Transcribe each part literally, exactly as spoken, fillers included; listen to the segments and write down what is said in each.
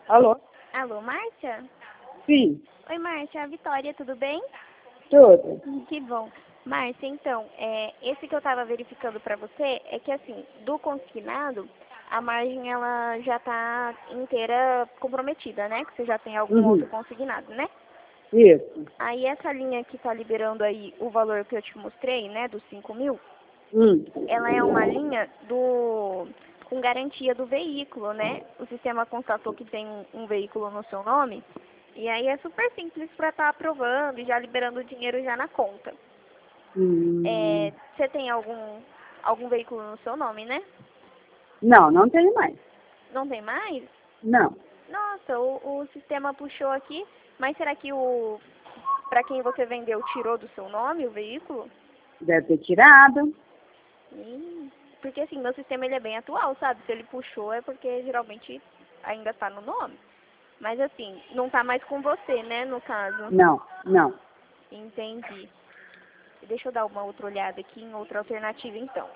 Alô? Alô, Márcia? Sim, Oi, Márcia, a Vitória, tudo bem? tudo. Hum, Que bom. Márcia, então, é, esse que eu estava verificando para você é que, assim, do consignado, a margem ela já está inteira comprometida, né? Que você já tem algum outro Uhum. consignado, né? Isso. Aí essa linha que está liberando aí o valor que eu te mostrei, né, dos cinco mil, Hum. ela é uma linha do com garantia do veículo, né? O sistema constatou que tem um, um veículo no seu nome, e aí é super simples para estar aprovando e já liberando o dinheiro já na conta. Hum. É, você tem algum, algum veículo no seu nome, né? Não, não tenho mais. Não tem mais? Não. Nossa, o, o sistema puxou aqui, mas será que o para quem você vendeu tirou do seu nome o veículo? Deve ter tirado. Hum, porque assim, meu sistema ele é bem atual, sabe? Se ele puxou é porque geralmente ainda tá no nome. Mas assim, não tá mais com você, né, no caso. Não, não. Entendi. Deixa eu dar uma outra olhada aqui em outra alternativa então.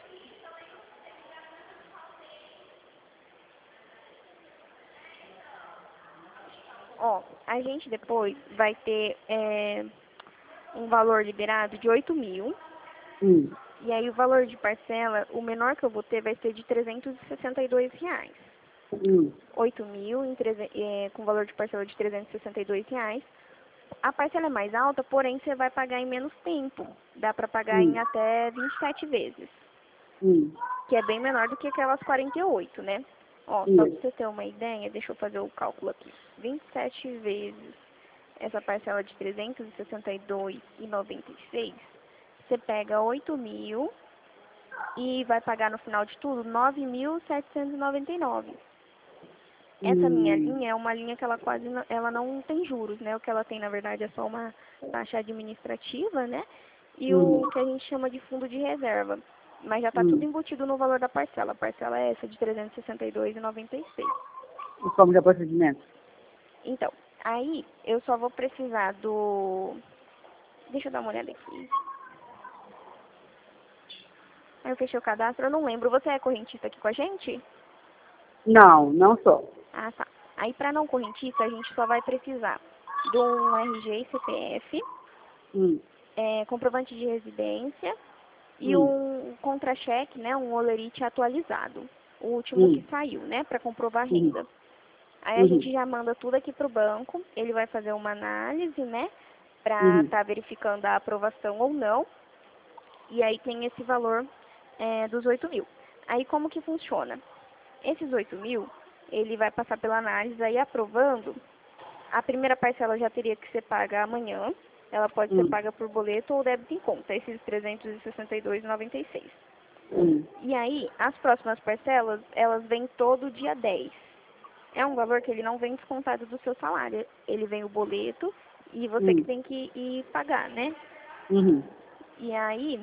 Ó, a gente depois vai ter é, um valor liberado de oito mil. Hum. E aí o valor de parcela, o menor que eu vou ter vai ser de trezentos e sessenta e dois reais. Hum. oito mil em treze- é, com valor de parcela de trezentos e sessenta e dois reais. A parcela é mais alta, porém você vai pagar em menos tempo. Dá para pagar em Hum. até vinte e sete vezes, Hum. que é bem menor do que aquelas quarenta e oito, né? Ó, só para Isso. você ter uma ideia, deixa eu fazer o cálculo aqui. vinte e sete vezes essa parcela de trezentos e sessenta e dois reais e noventa e seis, você pega oito mil e vai pagar no final de tudo nove mil setecentos e noventa e nove. Essa minha Hum. linha é uma linha que ela quase não, ela não tem juros, né? O que ela tem, na verdade, é só uma taxa administrativa, né? E Hum. o que a gente chama de fundo de reserva. Mas já está tudo Hum. embutido no valor da parcela. A parcela é essa de trezentos e sessenta e dois reais e noventa e seis. E como que é o procedimento? Então, aí eu só vou precisar do... Deixa eu dar uma olhada aqui. Aí eu fechei o cadastro, eu não lembro. Você é correntista aqui com a gente? Não, não sou. Ah, tá. Aí para não correntista, a gente só vai precisar de um R G e C P F, Hum. é, comprovante de residência e Hum. um contra-cheque, né, um holerite atualizado, o último que Hum. saiu, né, para comprovar a Uhum. renda. Aí a Uhum. gente já manda tudo aqui para o banco, ele vai fazer uma análise, né, para Uhum. estar tá verificando a aprovação ou não, e aí tem esse valor é, dos oito mil. Aí como que funciona? Esses oito mil, ele vai passar pela análise, aí aprovando, a primeira parcela já teria que ser paga amanhã. Ela pode ser Hum. paga por boleto ou débito em conta, esses trezentos e sessenta e dois reais e noventa e seis. Hum. E aí, as próximas parcelas, elas vêm todo dia dez. É um valor que ele não vem descontado do seu salário. Ele vem o boleto e você que Hum. tem que ir pagar, né? Uhum. E aí,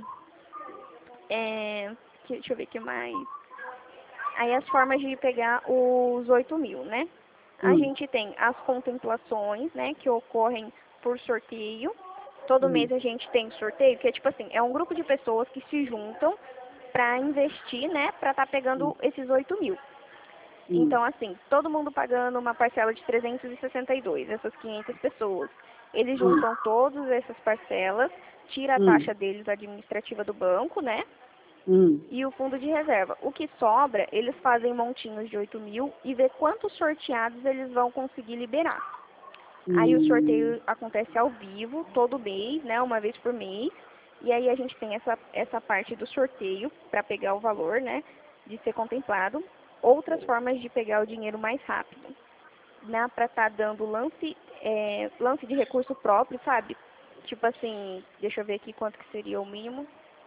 é, que- deixa eu ver o que mais. Aí as formas de pegar os oito mil, né? A Hum. gente tem as contemplações, né, que ocorrem por sorteio. Todo Uhum. mês a gente tem sorteio, que é tipo assim, é um grupo de pessoas que se juntam para investir, né, para estar pegando esses oito mil. Hum. Então, assim, todo mundo pagando uma parcela de trezentos e sessenta e dois, essas quinhentas pessoas. Eles Hum. juntam todas essas parcelas, tira a Hum. taxa deles administrativa do banco, né? Hum. E o fundo de reserva. O que sobra, eles fazem montinhos de oito mil e vê quantos sorteados eles vão conseguir liberar. Aí o Hum. sorteio acontece ao vivo, todo mês, né, uma vez por mês. E aí a gente tem essa, essa parte do sorteio para pegar o valor, né, de ser contemplado. Outras formas de pegar o dinheiro mais rápido, né, para estar dando lance, é, lance de recurso próprio, sabe? Tipo assim, deixa eu ver aqui quanto que seria o mínimo.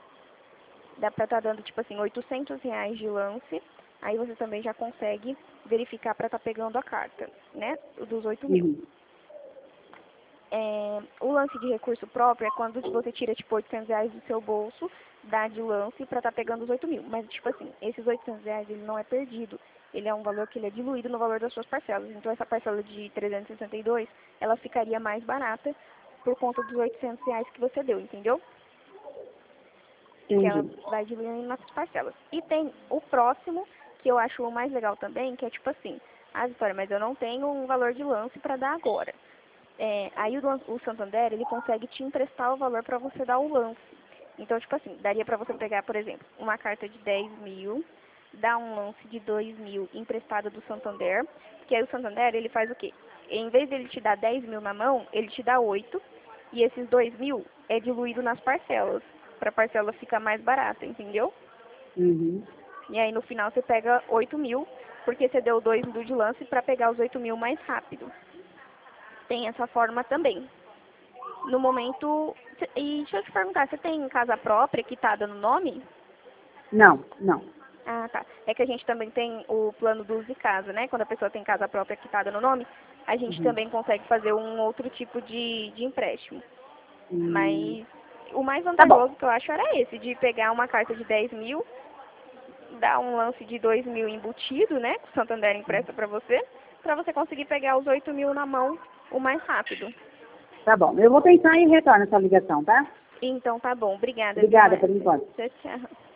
Dá para estar dando, tipo assim, oitocentos reais de lance. Aí você também já consegue verificar para estar pegando a carta, né, dos oito mil. Uhum. É, o lance de recurso próprio é quando você tira, tipo, oitocentos reais do seu bolso, dá de lance para estar pegando os oito mil. Mas, tipo assim, esses oitocentos reais, ele não é perdido. Ele é um valor que ele é diluído no valor das suas parcelas. Então, essa parcela de trezentos e sessenta e dois, ela ficaria mais barata por conta dos oitocentos reais que você deu, entendeu? Que ela Entendi. vai diluindo nas parcelas. E tem o próximo, que eu acho o mais legal também, que é tipo assim, Ah, Vitória, mas eu não tenho um valor de lance para dar agora. É, aí o, lan- o Santander, ele consegue te emprestar o valor para você dar o lance. Então, tipo assim, daria para você pegar, por exemplo, uma carta de dez mil, dar um lance de dois mil emprestada do Santander, que aí o Santander, ele faz o quê? Em vez dele te dar dez mil na mão, ele te dá oito, e esses dois mil é diluído nas parcelas, para a parcela ficar mais barata, entendeu? Uhum. E aí no final você pega oito mil, porque você deu dois mil de lance para pegar os oito mil mais rápido. Tem essa forma também. No momento. cê- E deixa eu te perguntar, você tem casa própria quitada no nome? Não, não. Ah, tá. É que a gente também tem o plano do uso de casa, né? Quando a pessoa tem casa própria quitada no nome, a gente Uhum. também consegue fazer um outro tipo de, de empréstimo. Hum. Mas o mais Tá bom. vantajoso que eu acho era esse, de pegar uma carta de dez mil, dar um lance de dois mil embutido, né? Que o Santander empresta para você, para você conseguir pegar os oito mil na mão o mais rápido. Tá bom. Eu vou pensar e retorno essa ligação, tá? Então tá bom, obrigada, viu, Obrigada por Márcia? enquanto. Tchau, tchau.